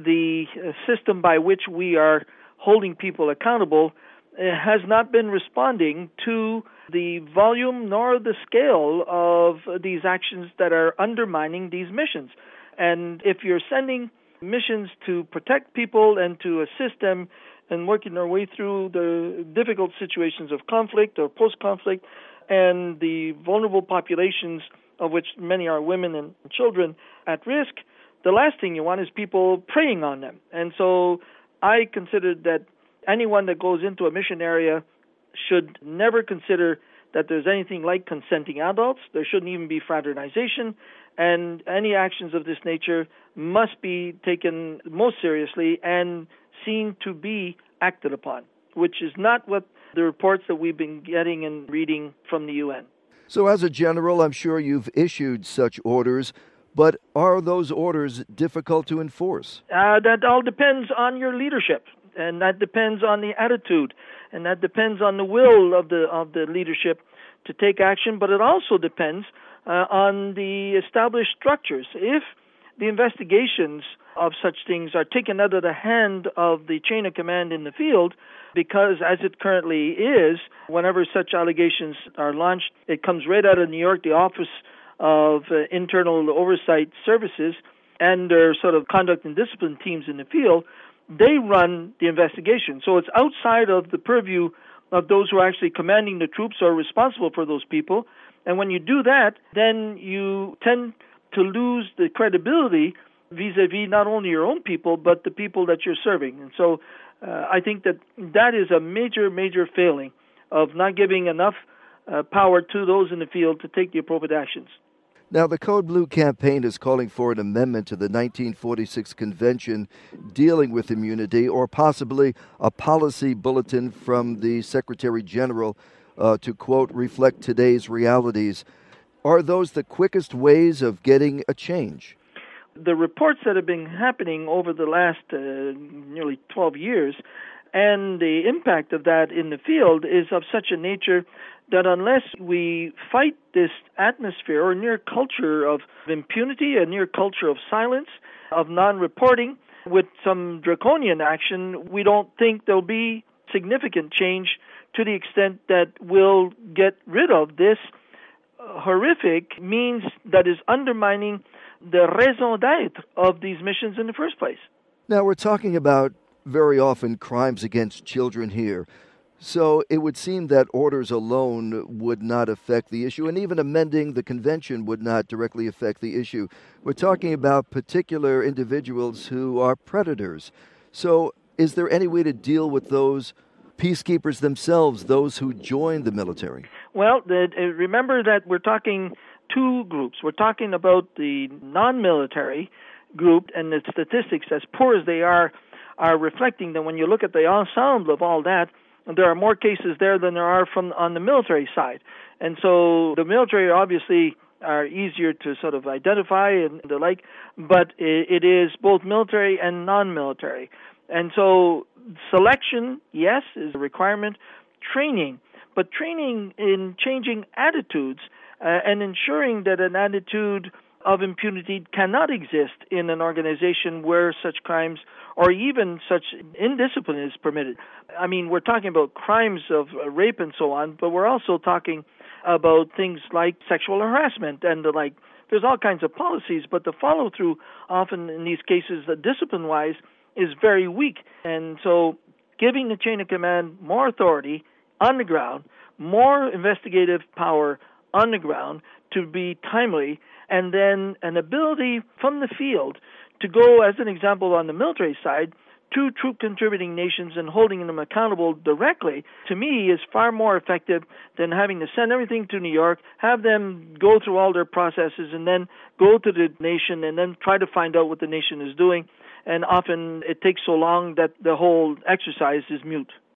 the system by which we are holding people accountable has not been responding to the volume nor the scale of these actions that are undermining these missions. And if you're sending missions to protect people and to assist them in working their way through the difficult situations of conflict or post-conflict and the vulnerable populations, of which many are women and children at risk, the last thing you want is people preying on them. And so I consider that anyone that goes into a mission area should never consider that there's anything like consenting adults. There shouldn't even be fraternization, and any actions of this nature must be taken most seriously and seen to be acted upon, which is not what the reports that we've been getting and reading from the UN. So as a general, I'm sure you've issued such orders, but are those orders difficult to enforce? That all depends on your leadership, and that depends on the attitude, and that depends on the will of the leadership to take action, but it also depends on the established structures. If the investigations of such things are taken out of the hand of the chain of command in the field, because as it currently is, whenever such allegations are launched, it comes right out of New York, the Office of Internal Oversight Services, and their sort of conduct and discipline teams in the field. They run the investigation. So it's outside of the purview of those who are actually commanding the troops or responsible for those people. And when you do that, then you tend to lose the credibility vis-a-vis not only your own people, but the people that you're serving. And so I think that is a major, major failing of not giving enough power to those in the field to take the appropriate actions. Now, the Code Blue campaign is calling for an amendment to the 1946 Convention dealing with immunity, or possibly a policy bulletin from the Secretary General to, quote, reflect today's realities. Are those the quickest ways of getting a change? The reports that have been happening over the last nearly 12 years and the impact of that in the field is of such a nature that unless we fight this atmosphere or near culture of impunity, a near culture of silence, of non-reporting, with some draconian action, we don't think there'll be significant change to the extent that we'll get rid of this horrific means that is undermining the raison d'etre of these missions in the first place. Now, we're talking about very often crimes against children here. So it would seem that orders alone would not affect the issue, and even amending the convention would not directly affect the issue. We're talking about particular individuals who are predators. So is there any way to deal with those peacekeepers themselves, those who join the military? Well, remember that we're talking two groups. We're talking about the non-military group, and the statistics, as poor as they are reflecting that when you look at the ensemble of all that, there are more cases there than there are on the military side. And so the military obviously are easier to sort of identify and the like, but it is both military and non-military. And so selection, yes, is a requirement. Training, but training in changing attitudes and ensuring that an attitude of impunity cannot exist in an organization where such crimes or even such indiscipline is permitted. I mean, we're talking about crimes of rape and so on, but we're also talking about things like sexual harassment and the like. There's all kinds of policies, but the follow-through often in these cases, discipline-wise, is very weak. And so giving the chain of command more authority on the ground, more investigative power on the ground to be timely, and then an ability from the field to go, as an example on the military side, to troop contributing nations and holding them accountable directly, to me, is far more effective than having to send everything to New York, have them go through all their processes, and then go to the nation and then try to find out what the nation is doing. And often it takes so long that the whole exercise is mute.